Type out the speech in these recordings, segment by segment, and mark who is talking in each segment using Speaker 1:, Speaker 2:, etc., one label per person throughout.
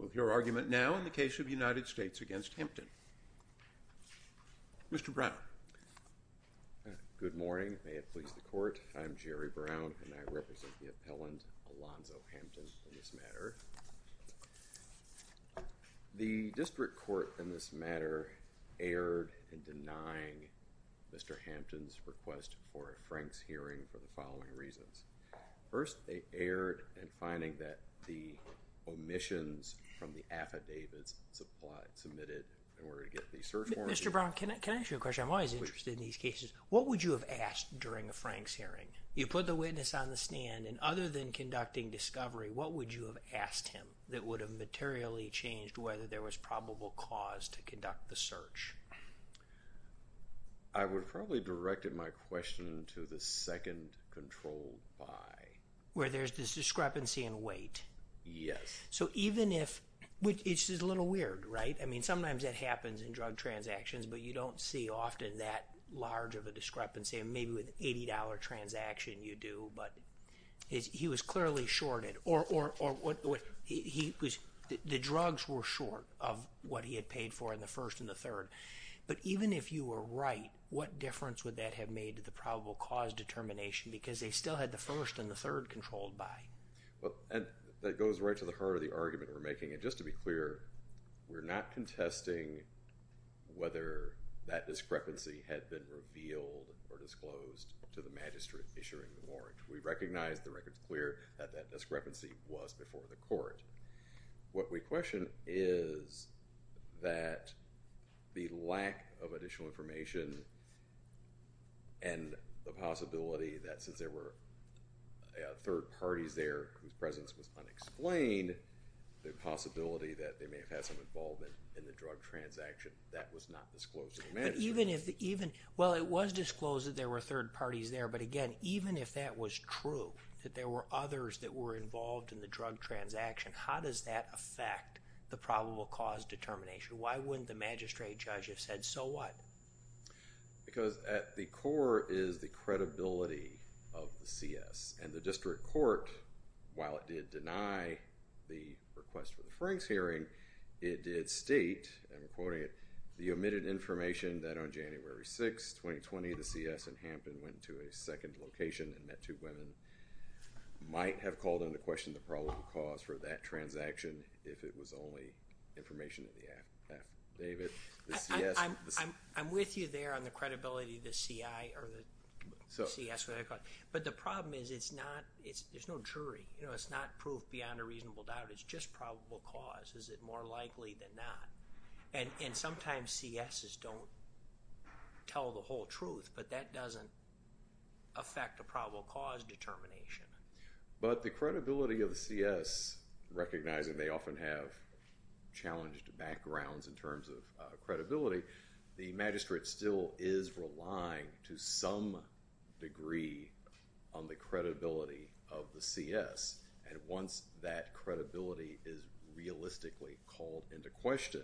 Speaker 1: We'll hear argument now in the case of United States against Hampton. Mr. Brown.
Speaker 2: Good morning. May it please the court. I'm Jerry Brown, and I represent the appellant Alonzo Hampton in this matter. The district court in this matter erred in denying Mr. Hampton's request for a Franks hearing for the following reasons. First, they erred in finding that the omissions from the affidavits submitted in order to get the search warrant.
Speaker 3: Mr. Brown, can I ask you a question? I'm always interested in these cases. What would you have asked during a Franks hearing? You put the witness on the stand, and other than conducting discovery, what would you have asked him that would have materially changed whether there was probable cause to conduct the search?
Speaker 2: I would probably directed my question to the second controlled by.
Speaker 3: Where there's this discrepancy in weight.
Speaker 2: Yes.
Speaker 3: So even if, which it's just a little weird, right? I mean, sometimes that happens in drug transactions, but you don't see often that large of a discrepancy. Maybe with an $80 transaction you do, but he was clearly shorted, or what he was. The drugs were short of what he had paid for in the first and the third. But even if you were right, what difference would that have made to the probable cause determination? Because they still had the first and the third controlled by.
Speaker 2: Well, and that goes right to the heart of the argument we're making. And just to be clear, we're not contesting whether that discrepancy had been revealed or disclosed to the magistrate issuing the warrant. We recognize the record's clear that that discrepancy was before the court. What we question is that the lack of additional information and the possibility that since there were third parties there whose presence was unexplained, the possibility that they may have had some involvement in the drug transaction, that was not disclosed to the magistrate.
Speaker 3: But well, it was disclosed that there were third parties there, but again, even if that was true, that there were others that were involved in the drug transaction, how does that affect the probable cause determination? Why wouldn't the magistrate judge have said, so what?
Speaker 2: Because at the core is the credibility of the CS. And the district court, while it did deny the request for the Franks hearing, it did state, and I'm quoting it, the omitted information that on January 6, 2020, the CS in Hampton went to a second location and met two women might have called into question the probable cause for that transaction if it was only information in the affidavit. The CS,
Speaker 3: I'm with you there on the credibility of the CI or the CS, whatever they call it. But the problem is there's no jury. It's not proof beyond a reasonable doubt. It's just probable cause. Is it more likely than not? And sometimes CSs don't tell the whole truth, but that doesn't affect a probable cause determination.
Speaker 2: But the credibility of the CS, recognizing they often have challenged backgrounds in terms of credibility, the magistrate still is relying to some degree on the credibility of the CS. And once that credibility is realistically called into question,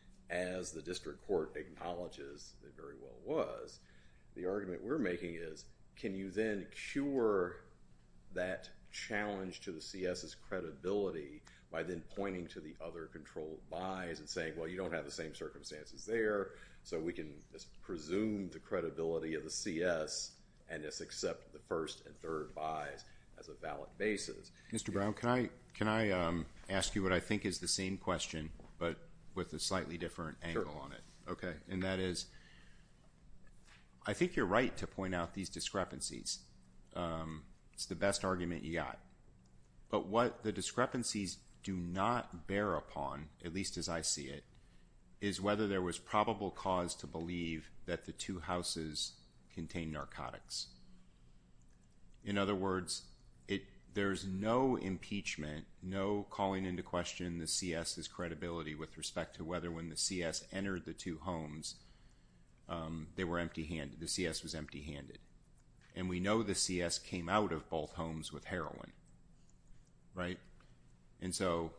Speaker 2: as the district court acknowledges it very well was, the argument we're making is, can you then cure that challenge to the CS's credibility by then pointing to the other controlled buys and saying, well, you don't have the same circumstances there, so we can just presume the credibility of the CS and just accept the first and third buys as a valid basis.
Speaker 4: Mr. Brown, can I ask you what I think is the same question, but with a slightly different angle on it? Okay, and that is, I think you're right to point out these discrepancies. It's the best argument you got. But what the discrepancies do not bear upon, at least as I see it, is whether there was probable cause to believe that the two houses contain narcotics. In other words, there's no impeachment, no calling into question the CS's credibility with respect to whether when the CS entered the two homes, they were empty-handed. The CS was empty-handed. And we know the CS came out of both homes with heroin, right? And so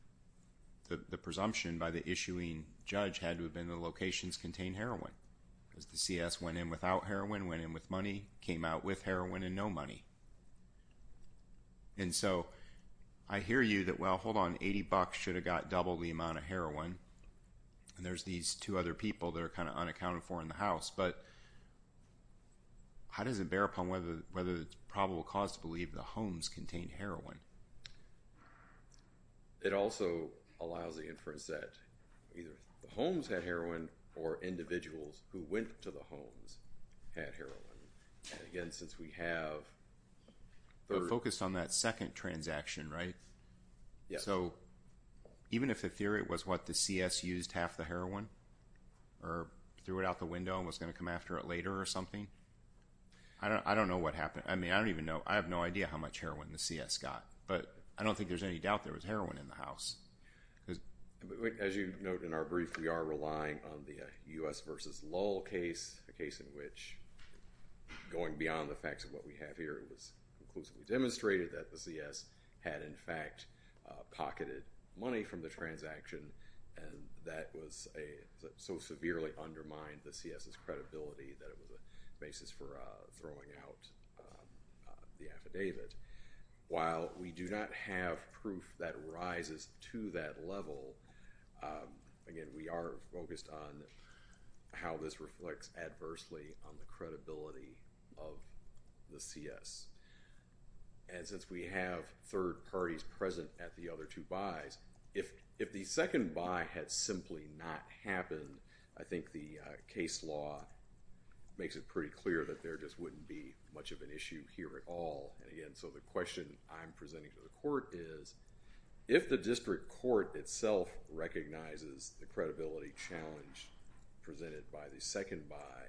Speaker 4: the presumption by the issuing judge had to have been the locations contain heroin. Because the CS went in without heroin, went in with money, came out with heroin and no money. And so I hear you that, well, hold on, $80 should have got double the amount of heroin. And there's these two other people that are kind of unaccounted for in the house. But how does it bear upon whether it's probable cause to believe the homes contained heroin?
Speaker 2: It also allows the inference that either the homes had heroin or individuals who went to the homes had heroin. And again, since we have
Speaker 4: But focused on that second transaction, right?
Speaker 2: Yes.
Speaker 4: So even if the theory was what the CS used half the heroin or threw it out the window and was going to come after it later or something, I don't know what happened. I mean, I don't even know. I have no idea how much heroin the CS got, but I don't think there's any doubt there was heroin in the house.
Speaker 2: As you note in our brief, we are relying on the U.S. versus Lull case, a case in which, going beyond the facts of what we have here, it was conclusively demonstrated that the CS had, in fact, pocketed money from the transaction, and that was so severely undermined the CS's credibility that it was a basis for throwing out the affidavit. While we do not have proof that rises to that level, again, we are focused on how this reflects adversely on the credibility of the CS. And since we have third parties present at the other two buys, if the second buy had simply not happened, I think the case law makes it pretty clear that there just wouldn't be much of an issue here at all. And again, so the question I'm presenting to the court is, if the district court itself recognizes the credibility challenge presented by the second buy,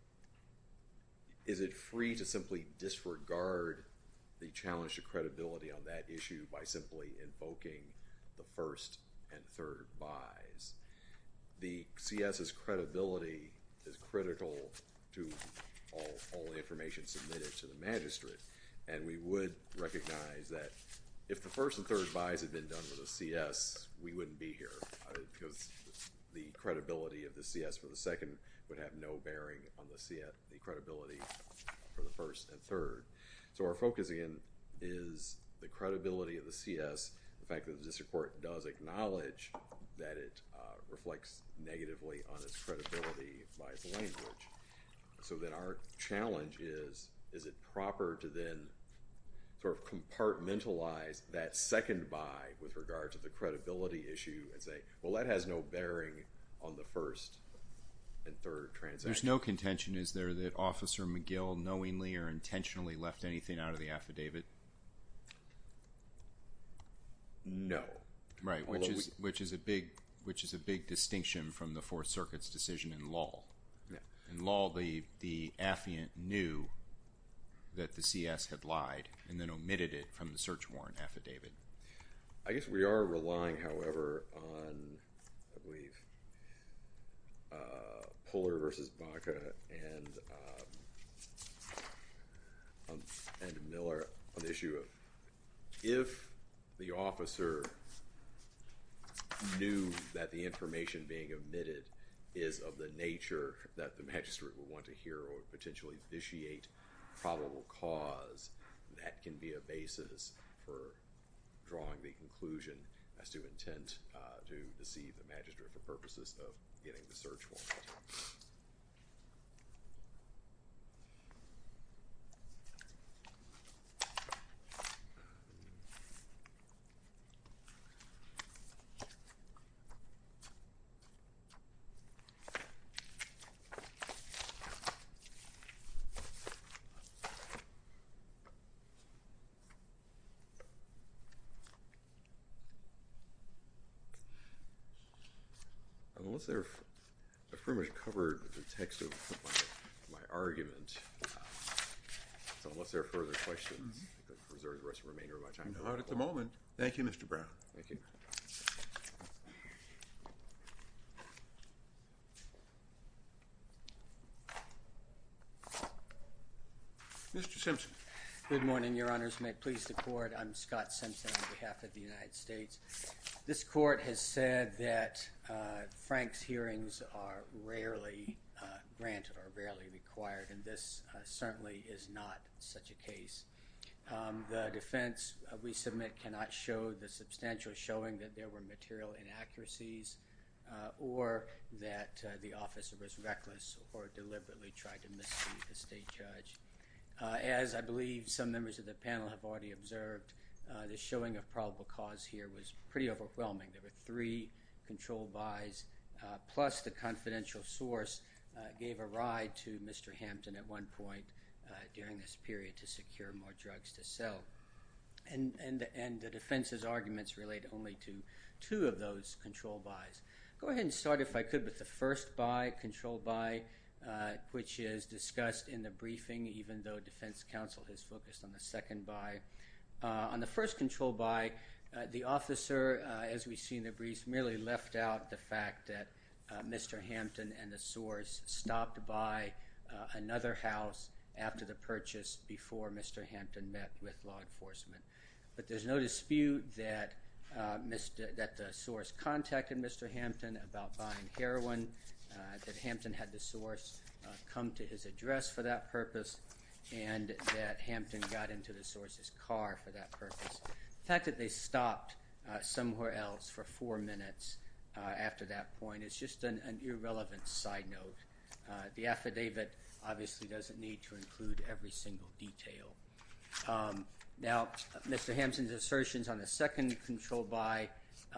Speaker 2: is it free to simply disregard the challenge to credibility on that issue by simply invoking the first and third buys? The CS's credibility is critical to all the information submitted to the magistrate, and we would recognize that if the first and third buys had been done with a CS, we wouldn't be here, because the credibility of the CS for the second would have no bearing on the credibility for the first and third. So our focus, again, is the credibility of the CS, the fact that the district court does acknowledge that it reflects negatively on its credibility by its language. So then our challenge is it proper to then sort of compartmentalize that second buy with regard to the credibility issue and say, well, that has no bearing on the first and third transaction?
Speaker 4: There's no contention, is there, that Officer McGill knowingly or intentionally left anything out of the affidavit?
Speaker 2: No.
Speaker 4: Right, which is a big distinction from the Fourth Circuit's decision in Lull.
Speaker 2: Yeah.
Speaker 4: In Lull, the affiant knew that the CS had lied and then omitted it from the search warrant affidavit.
Speaker 2: I guess we are relying, however, on, I believe, Puller versus Baca and Miller on the issue of if the officer knew that the information being omitted is of the nature that the magistrate would want to hear or would potentially vitiate probable cause, that can be a basis for drawing the conclusion as to intent to deceive the magistrate for purposes of getting the search warrant. Unless I've pretty much covered the text of my argument, so unless there are further questions, I could reserve the rest of the remainder of my time.
Speaker 1: Not at the moment. Thank you, Mr. Brown.
Speaker 2: Thank you.
Speaker 1: Mr. Simpson.
Speaker 5: Good morning, Your Honors. May it please the Court. I'm Scott Simpson on behalf of the United States. This Court has said that Frank's hearings are rarely granted or rarely required, and this certainly is not such a case. The defense, we submit, cannot show the substantial showing that there were material inaccuracies or that the officer was reckless or deliberately tried to mislead the state judge. As I believe some members of the panel have already observed, the showing of probable cause here was pretty overwhelming. There were 3 controlled buys, plus the confidential source gave a ride to Mr. Hampton at one point during this period to secure more drugs to sell. And the defense's arguments relate only to 2 of those controlled buys. Go ahead and start, if I could, with the first buy, controlled buy, which is discussed in the briefing, even though defense counsel has focused on the second buy. On the first controlled buy, the officer, as we see in the briefs, merely left out the fact that Mr. Hampton and the source stopped by another house after the purchase before Mr. Hampton met with law enforcement. But there's no dispute that the source contacted Mr. Hampton about buying heroin, that Hampton had the source come to his address for that purpose, and that Hampton got into the source's car for that purpose. The fact that they stopped somewhere else for 4 minutes after that point is just an irrelevant side note. The affidavit obviously doesn't need to include every single detail. Now, Mr. Hampton's assertions on the second controlled buy,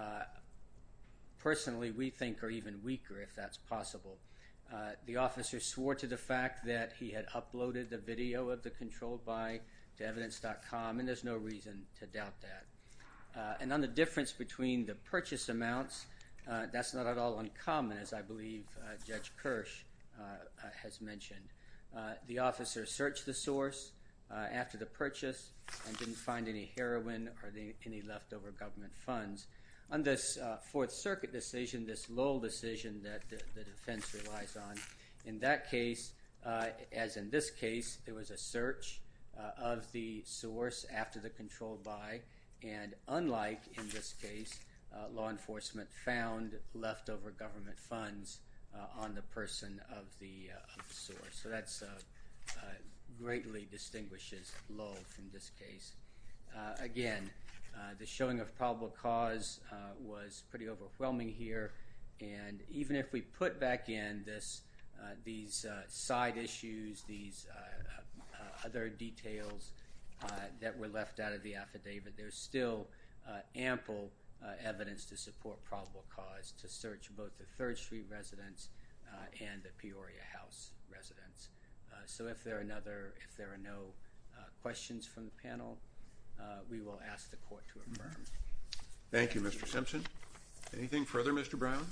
Speaker 5: personally, we think are even weaker, if that's possible. The officer swore to the fact that he had uploaded the video of the controlled buy to evidence.com, and there's no reason to doubt that. And on the difference between the purchase amounts, that's not at all uncommon, as I believe Judge Kirsch has mentioned. The officer searched the source after the purchase and didn't find any heroin or any leftover government funds. On this Fourth Circuit decision, this Lowell decision that the defense relies on, in that case, as in this case, there was a search of the source after the controlled buy, and unlike in this case, law enforcement found leftover government funds on the person of the source. So that's greatly distinguishes Lowell from this case. Again, the showing of probable cause was pretty overwhelming here, and even if we put back in these side issues, these other details that were left out of the affidavit, there's still ample evidence to support probable cause to search both the 3rd Street residence and the Peoria House residence. So if there are no questions from the panel, we will ask the court to affirm.
Speaker 1: Thank you, Mr. Simpson. Anything further, Mr. Brown?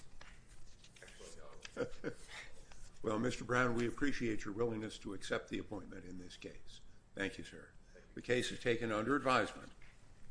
Speaker 1: Well, Mr. Brown, we appreciate your willingness to accept the appointment in this case. Thank you, sir. The case is taken under advisement.